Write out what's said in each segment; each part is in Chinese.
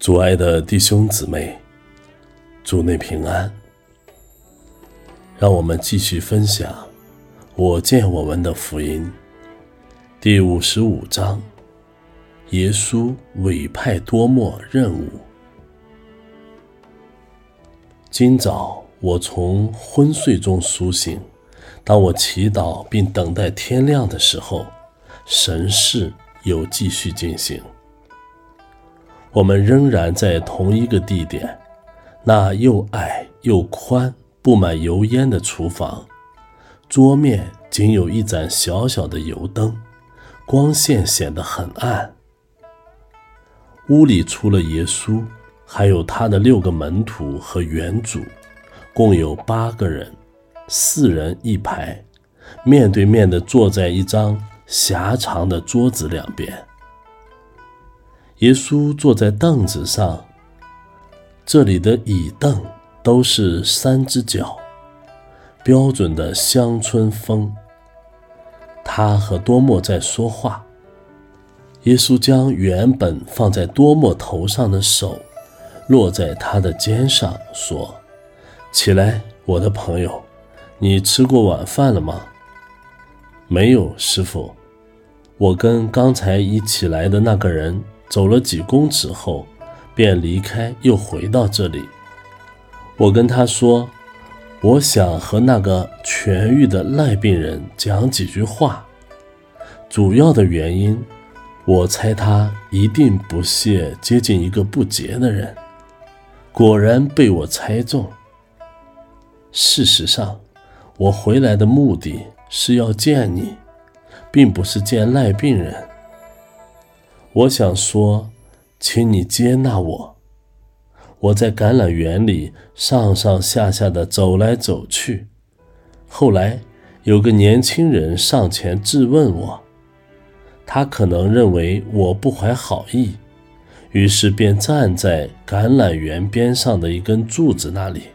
主爱的弟兄姊妹，主内平安。让我们继续分享我见我闻的福音第55章，耶稣委派多默任务。今早我从昏睡中苏醒，当我祈祷并等待天亮的时候，神事又继续进行。我们仍然在同一个地点，那又矮又宽布满油烟的厨房，桌面仅有一盏小小的油灯，光线显得很暗。屋里除了耶稣，还有他的6个门徒和园主，共有8个人，4人一排，面对面地坐在一张狭长的桌子两边。耶稣坐在凳子上，这里的椅凳都是3只脚，标准的乡村风。他和多默在说话，耶稣将原本放在多默头上的手落在他的肩上，说：起来，我的朋友，你吃过晚饭了吗？没有，师父。我跟刚才一起来的那个人走了几公尺后便离开，又回到这里。我跟他说，我想和那个痊愈的赖病人讲几句话，主要的原因，我猜他一定不屑接近一个不洁的人。果然被我猜中。事实上，我回来的目的是要见你，并不是见赖病人。我想说，请你接纳我。我在橄榄园里上上下下地走来走去，后来有个年轻人上前质问我，他可能认为我不怀好意，于是便站在橄榄园边上的一根柱子那里。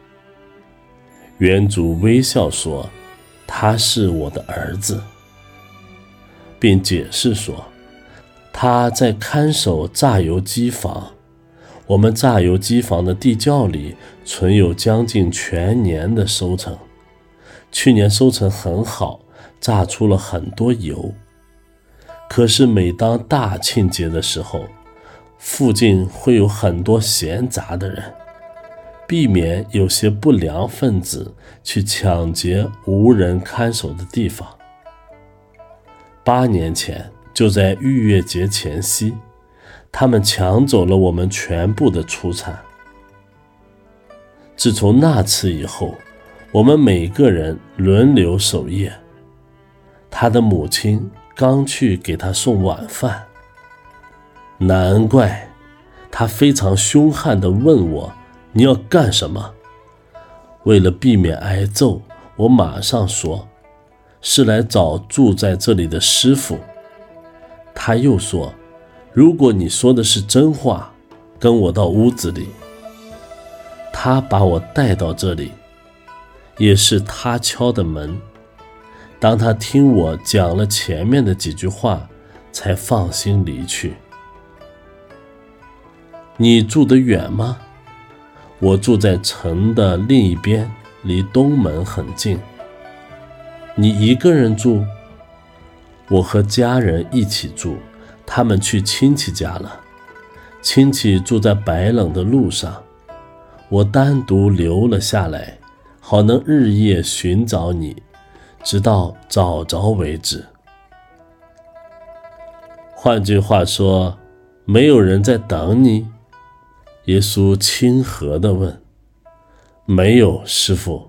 园主微笑说，他是我的儿子，并解释说，他在看守榨油机房，我们榨油机房的地窖里存有将近全年的收成，去年收成很好，榨出了很多油。可是每当大庆节的时候，附近会有很多闲杂的人，避免有些不良分子去抢劫无人看守的地方。8年前，就在逾越节前夕，他们抢走了我们全部的出产。自从那次以后，我们每个人轮流守夜。他的母亲刚去给他送晚饭，难怪他非常凶悍地问我，你要干什么？为了避免挨揍，我马上说，是来找住在这里的师傅。他又说，如果你说的是真话，跟我到屋子里。他把我带到这里，也是他敲的门。当他听我讲了前面的几句话，才放心离去。你住得远吗？我住在城的另一边，离东门很近。你一个人住？我和家人一起住，他们去亲戚家了。亲戚住在白冷的路上，我单独留了下来，好能日夜寻找你，直到找着为止。换句话说，没有人在等你？耶稣亲和地问。没有，师父。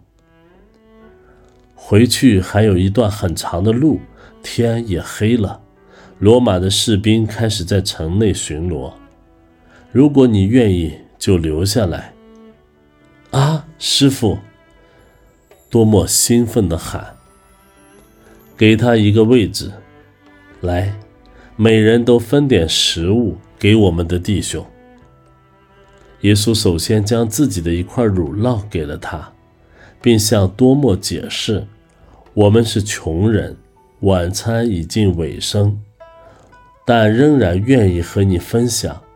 回去还有一段很长的路，天也黑了，罗马的士兵开始在城内巡逻。如果你愿意，就留下来。啊，师父！多默兴奋地喊。给他一个位置，来，每人都分点食物给我们的弟兄。耶稣首先将自己的一块乳酪给了他，并向多默解释，我们是穷人，晚餐已近尾声，但仍然愿意和你分享，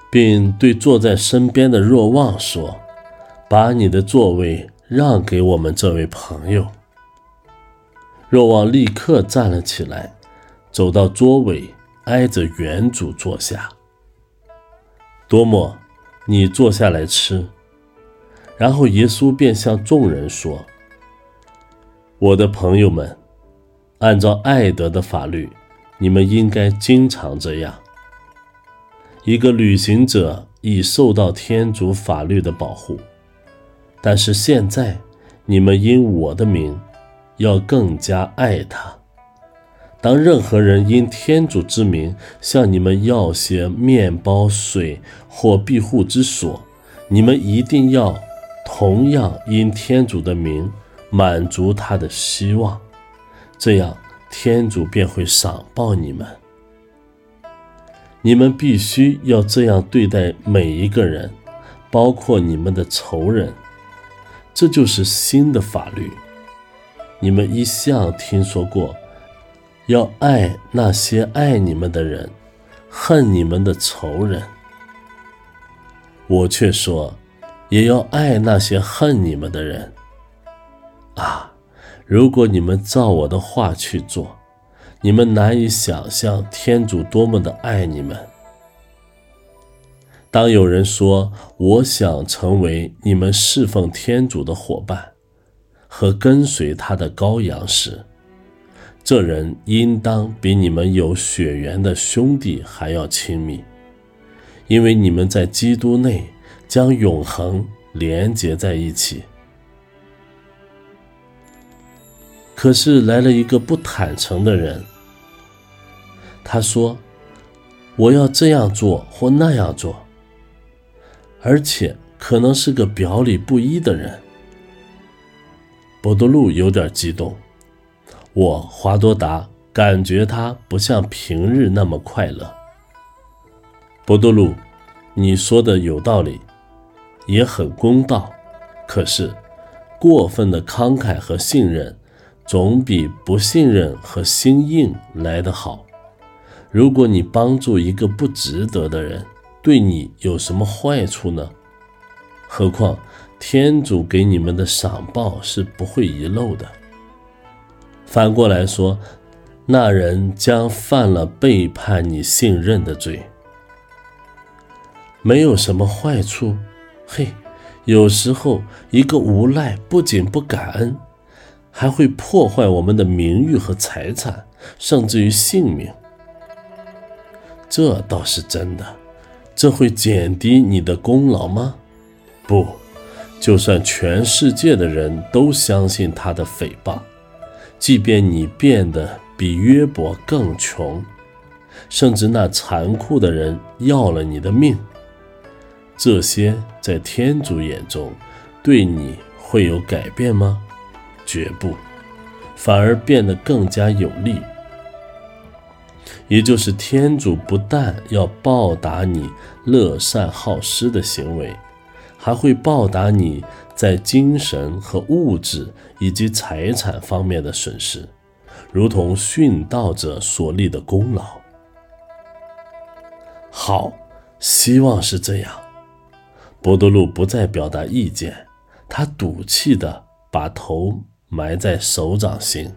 并对坐在身边的若望说：把你的座位让给我们这位朋友。若望立刻站了起来，走到桌尾，挨着原主坐下。多默，你坐下来吃。然后耶稣便向众人说：我的朋友们，按照爱德的法律，你们应该经常这样。一个旅行者已受到天主法律的保护，但是现在你们因我的名要更加爱他。当任何人因天主之名向你们要些面包、水或庇护之所，你们一定要同样因天主的名满足他的希望，这样天主便会赏报你们。你们必须要这样对待每一个人，包括你们的仇人。这就是新的法律。你们一向听说过，要爱那些爱你们的人，恨你们的仇人。我却说，也要爱那些恨你们的人。啊，如果你们照我的话去做，你们难以想象天主多么的爱你们。当有人说我想成为你们侍奉天主的伙伴和跟随他的羔羊时，这人应当比你们有血缘的兄弟还要亲密，因为你们在基督内将永恒连结在一起。可是来了一个不坦诚的人，他说：我要这样做或那样做，而且可能是个表里不一的人。博多禄有点激动，华多达感觉他不像平日那么快乐。博多禄，你说的有道理，也很公道，可是过分的慷慨和信任总比不信任和心硬来得好。如果你帮助一个不值得的人，对你有什么坏处呢？何况天主给你们的赏报是不会遗漏的。反过来说，那人将犯了背叛你信任的罪。没有什么坏处？嘿，有时候一个无赖不仅不感恩，还会破坏我们的名誉和财产，甚至于性命。这倒是真的。这会减低你的功劳吗？不，就算全世界的人都相信他的诽谤，即便你变得比约伯更穷，甚至那残酷的人要了你的命，这些在天主眼中对你会有改变吗？绝不，反而变得更加有利。也就是天主不但要报答你乐善好施的行为，还会报答你在精神和物质以及财产方面的损失，如同殉道者所立的功劳。好，希望是这样。博多禄不再表达意见，他赌气地把头埋在手掌心。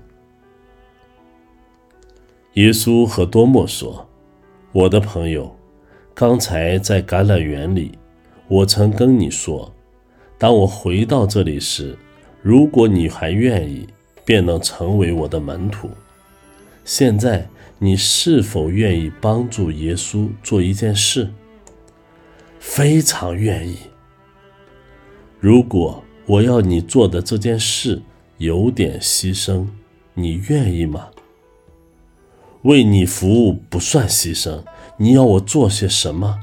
耶稣和多默说：我的朋友，刚才在橄榄园里，我曾跟你说，当我回到这里时，如果你还愿意，便能成为我的门徒。现在你是否愿意帮助耶稣做一件事？非常愿意。如果我要你做的这件事有点牺牲，你愿意吗？为你服务不算牺牲，你要我做些什么？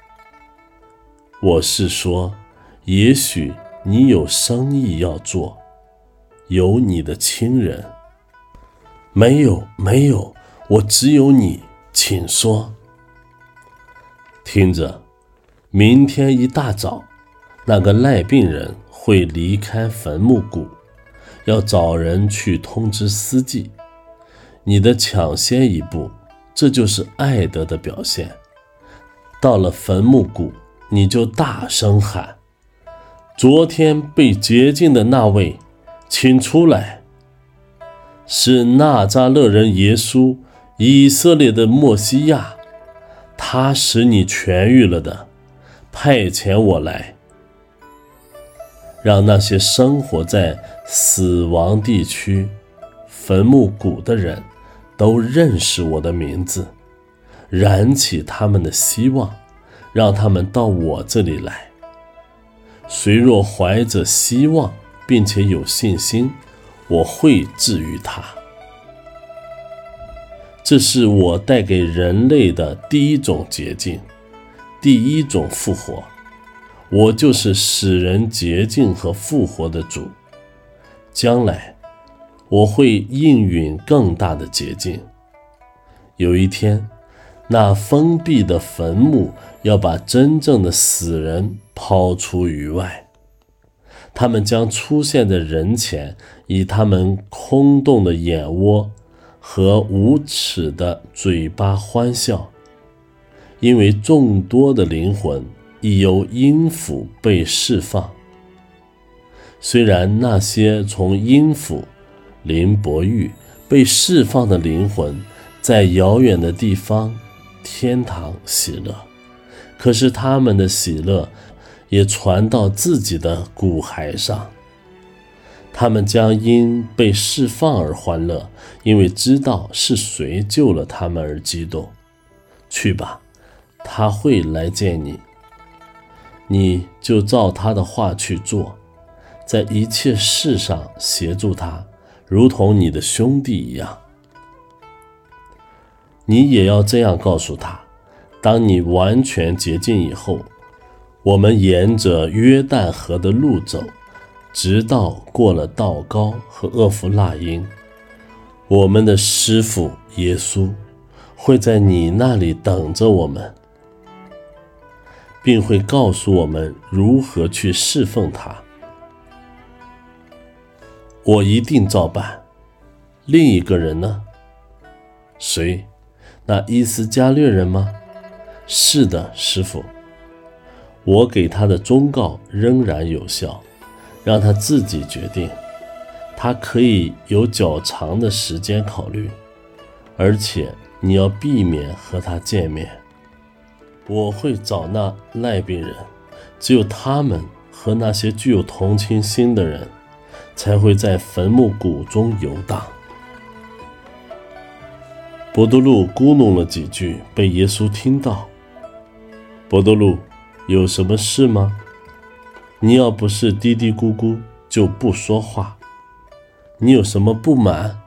我是说，也许你有生意要做，有你的亲人。没有，我只有你，请说。听着，明天一大早，那个赖病人会离开坟墓谷，要找人去通知司祭。你的抢先一步，这就是爱德的表现。 到了坟墓谷，你就大声喊：昨天被洁净的那位，请出来！是纳扎勒人耶稣，以色列的默西亚，他使你痊愈了的，派遣我来，让那些生活在死亡地区、坟墓谷的人都认识我的名字，燃起他们的希望，让他们到我这里来。谁若怀着希望并且有信心，我会治愈他。这是我带给人类的第一种捷径，第一种复活。我就是使人洁净和复活的主。将来我会应允更大的捷径。有一天，那封闭的坟墓要把真正的死人抛出于外，他们将出现在人前，以他们空洞的眼窝和无耻的嘴巴欢笑，因为众多的灵魂已由阴府被释放。虽然那些从阴府林伯玉被释放的灵魂在遥远的地方天堂喜乐，可是他们的喜乐也传到自己的骨骸上。他们将因被释放而欢乐，因为知道是谁救了他们而激动。去吧，他会来见你，你就照他的话去做，在一切事上协助他，如同你的兄弟一样。你也要这样告诉他，当你完全洁净以后，我们沿着约旦河的路走，直到过了道高和厄弗拉因，我们的师父耶稣会在你那里等着我们，并会告诉我们如何去侍奉他。我一定照办。另一个人呢？谁？那伊斯加略人吗？是的，师父。我给他的忠告仍然有效，让他自己决定。他可以有较长的时间考虑，而且你要避免和他见面。我会找那赖病人，只有他们和那些具有同情心的人才会在坟墓谷中游荡。伯多禄咕哝了几句，被耶稣听到。伯多禄，有什么事吗？你要不是嘀嘀咕咕，就不说话。你有什么不满？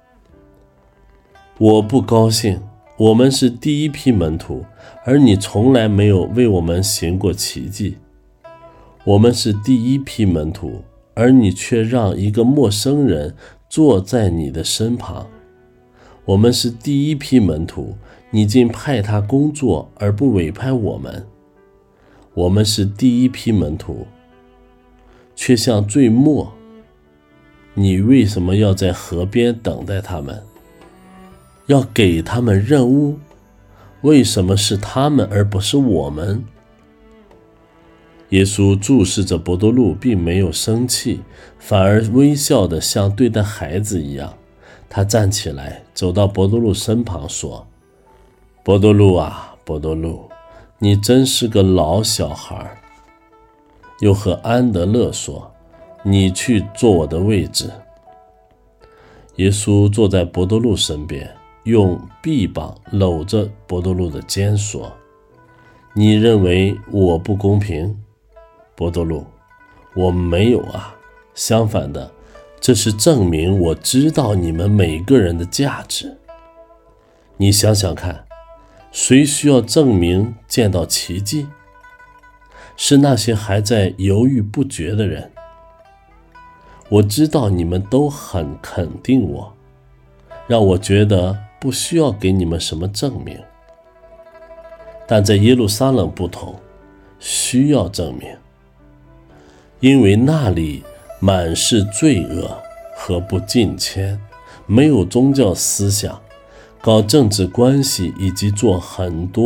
我不高兴，我们是第一批门徒，而你从来没有为我们行过奇迹。我们是第一批门徒，而你却让一个陌生人坐在你的身旁。我们是第一批门徒，你竟派他工作而不委派我们。我们是第一批门徒，却像最末，你为什么要在河边等待他们？要给他们任务？为什么是他们而不是我们？耶稣注视着伯多禄，并没有生气，反而微笑得像对待孩子一样。他站起来，走到伯多禄身旁说：伯多禄啊，伯多禄，你真是个老小孩。又和安德勒说：你去坐我的位置。耶稣坐在伯多禄身边，用臂膀搂着伯多禄的肩说：你认为我不公平？伯多禄，我没有啊，相反的，这是证明我知道你们每个人的价值。你想想看，谁需要证明见到奇迹？是那些还在犹豫不决的人。我知道你们都很肯定我，让我觉得不需要给你们什么证明。但在耶路撒冷不同，需要证明，因为那里满是罪恶和不敬虔，没有宗教思想，搞政治关系以及做很多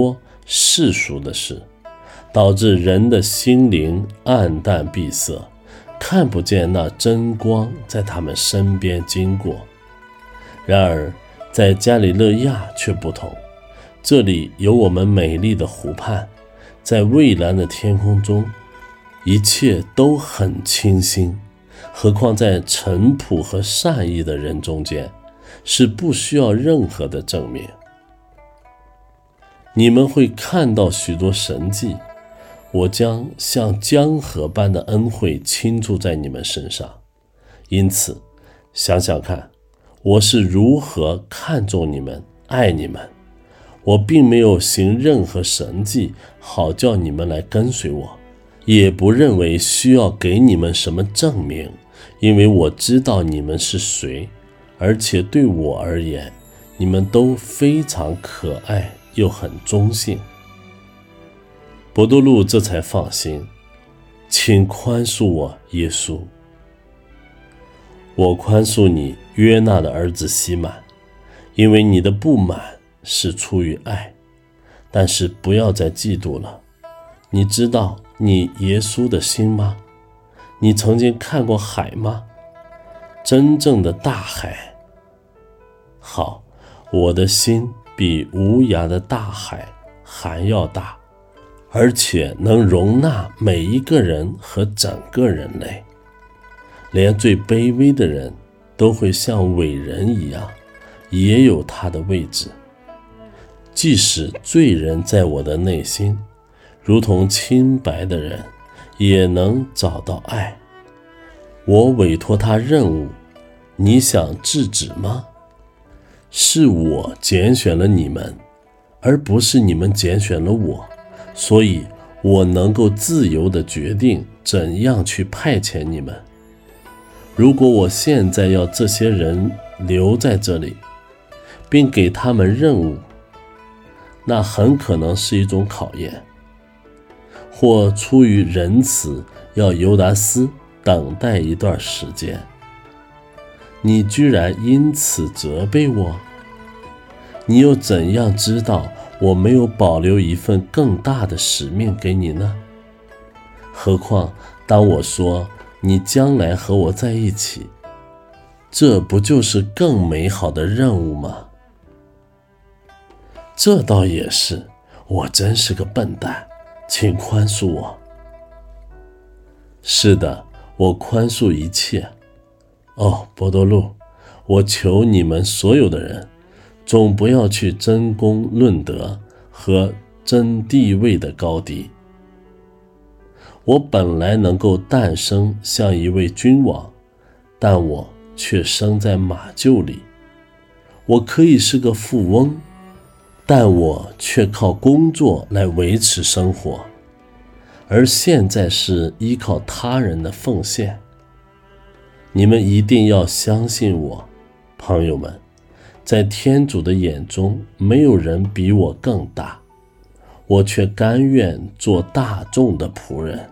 世俗的事，导致人的心灵暗淡闭塞，看不见那真光在他们身边经过。然而在加里勒亚却不同，这里有我们美丽的湖畔，在蔚蓝的天空中，一切都很清新，何况在淳朴和善意的人中间，是不需要任何的证明。你们会看到许多神迹，我将像江河般的恩惠倾注在你们身上。因此，想想看，我是如何看重你们，爱你们。我并没有行任何神迹，好叫你们来跟随我，也不认为需要给你们什么证明，因为我知道你们是谁，而且对我而言，你们都非常可爱又很忠信。伯多禄这才放心，请宽恕我，耶稣。我宽恕你，约纳的儿子西满，因为你的不满是出于爱，但是不要再嫉妒了。你知道你耶稣的心吗？你曾经看过海吗？真正的大海。好，我的心比无涯的大海还要大，而且能容纳每一个人和整个人类，连最卑微的人都会像伟人一样，也有他的位置。即使罪人在我的内心，如同清白的人，也能找到爱。我委托他任务，你想制止吗？是我拣选了你们，而不是你们拣选了我，所以我能够自由地决定怎样去派遣你们。如果我现在要这些人留在这里，并给他们任务，那很可能是一种考验，或出于仁慈要尤达斯等待一段时间。你居然因此责备我？你又怎样知道我没有保留一份更大的使命给你呢？何况当我说你将来和我在一起，这不就是更美好的任务吗？这倒也是，我真是个笨蛋，请宽恕我。是的，我宽恕一切。哦，伯多禄，我求你们所有的人，总不要去争功论德和争地位的高低。我本来能够诞生像一位君王，但我却生在马厩里。我可以是个富翁，但我却靠工作来维持生活，而现在是依靠他人的奉献。你们一定要相信我，朋友们，在天主的眼中，没有人比我更大，我却甘愿做大众的仆人。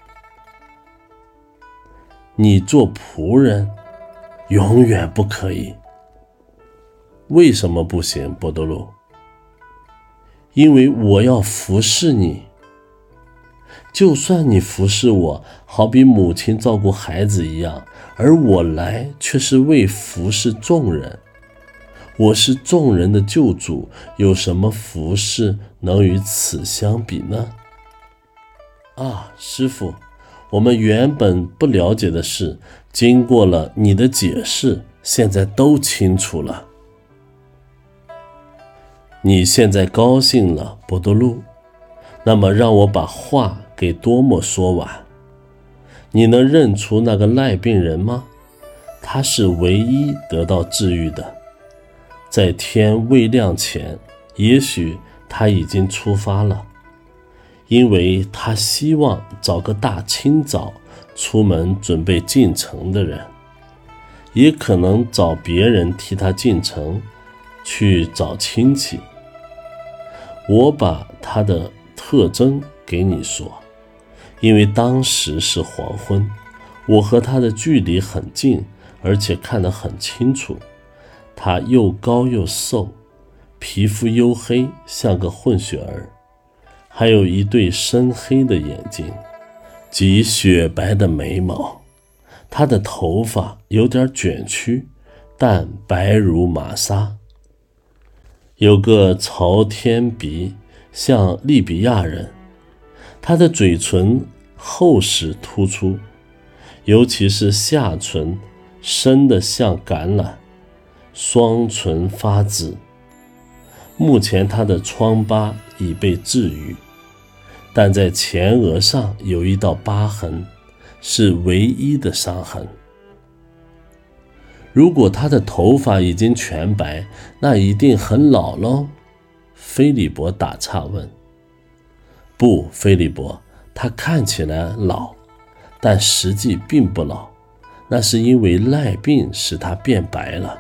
你做仆人，永远不可以。为什么不行，伯多禄？因为我要服侍你。就算你服侍我，好比母亲照顾孩子一样，而我来却是为服侍众人。我是众人的救主，有什么服侍能与此相比呢？啊，师父，我们原本不了解的事，经过了你的解释，现在都清楚了。你现在高兴了，伯多禄，那么让我把话给多默说完。你能认出那个赖病人吗？他是唯一得到治愈的。在天未亮前，也许他已经出发了，因为他希望找个大清早出门准备进城的人，也可能找别人替他进城去找亲戚。我把他的特征给你说，因为当时是黄昏，我和他的距离很近，而且看得很清楚。他又高又瘦，皮肤黝黑，像个混血儿， 还有一对深黑的眼睛及雪白的眉毛。他的头发有点卷曲，但白如麻纱。有个朝天鼻，像利比亚人。他的嘴唇厚实突出，尤其是下唇深得像橄榄，双唇发紫。目前他的疮疤已被治愈，但在前额上有一道疤痕，是唯一的伤痕。如果他的头发已经全白，那一定很老咯。菲利伯打岔问。不，菲利伯，他看起来老，但实际并不老，那是因为赖病使他变白了。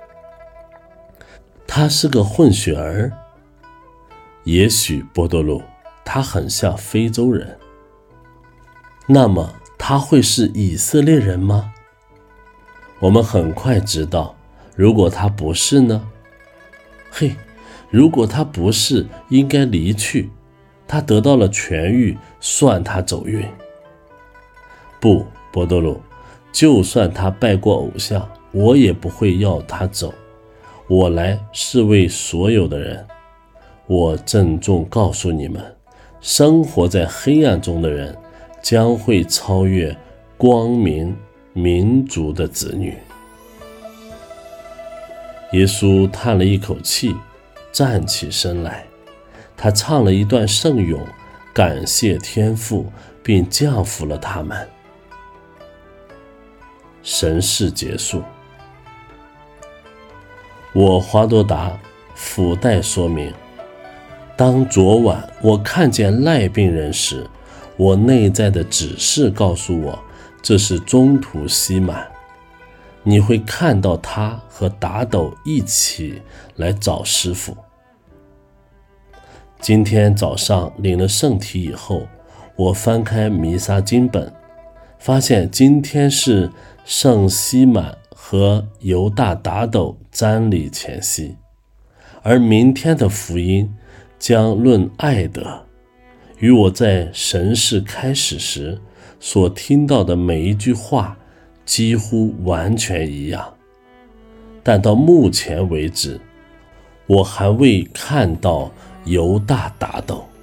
他是个混血儿。也许，波多禄，他很像非洲人。那么他会是以色列人吗？我们很快知道，如果他不是呢？嘿，如果他不是，应该离去。他得到了痊愈，算他走运。不，波多禄，就算他拜过偶像，我也不会要他走。我来是为所有的人。我郑重告诉你们，生活在黑暗中的人将会超越光明民族的子女。耶稣叹了一口气，站起身来。他唱了一段圣咏，感谢天父，并降服了他们。神事结束。我华多达附带说明，当昨晚我看见赖病人时，我内在的指示告诉我，这是中途希满。你会看到他和达斗一起来找师傅。今天早上领了圣体以后，我翻开弥撒经本，发现今天是圣希满和犹大达斗瞻礼前夕，而明天的福音将论爱德，与我在神事开始时所听到的每一句话几乎完全一样。但到目前为止，我还未看到犹大达斗。